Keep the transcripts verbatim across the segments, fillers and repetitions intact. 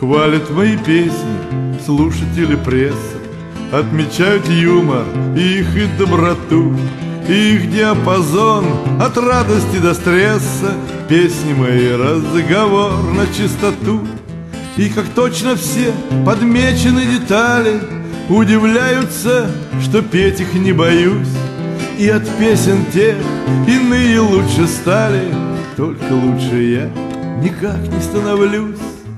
Хвалят мои песни слушатели пресса, отмечают юмор, их и доброту, их диапазон от радости до стресса. Песни мои разговор на чистоту. И как точно все подмечены детали, удивляются, что петь их не боюсь. И от песен тех иные лучше стали, только лучше я никак не становлюсь.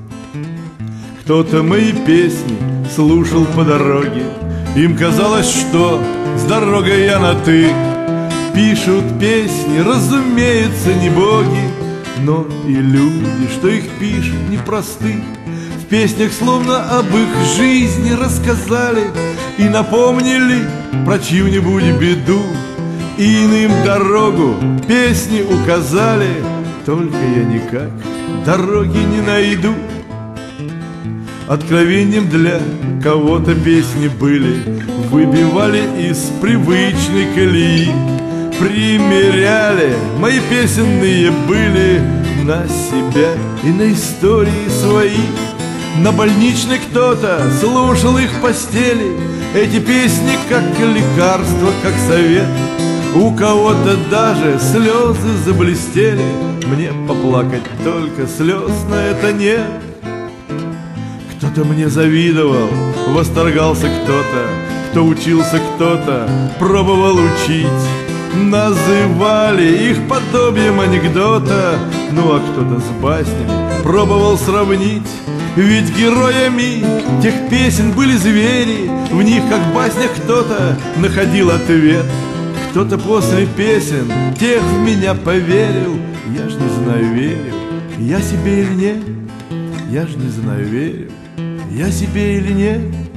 Кто-то мои песни слушал по дороге, им казалось, что с дорогой я на «ты». Пишут песни, разумеется, не боги, но и люди, что их пишут, непросты. В песнях словно об их жизни рассказали и напомнили про чью-нибудь беду. И иным дорогу песни указали, только я никак дороги не найду. Откровением для кого-то песни были, выбивали из привычной колеи. Примеряли мои песенные были на себя и на истории свои. На больничной кто-то слушал их в постели, эти песни как лекарство, как совет. У кого-то даже слезы заблестели, мне поплакать только слез на это нет. Кто-то мне завидовал, восторгался кто-то, кто учился кто-то, пробовал учить. Называли их подобием анекдота, ну а кто-то с баснями пробовал сравнить. Ведь героями тех песен были звери, в них, как в баснях, кто-то находил ответ. Кто-то после песен тех в меня поверил, я ж не знаю, верил я себе или нет. Я ж не знаю, верил я себе или нет.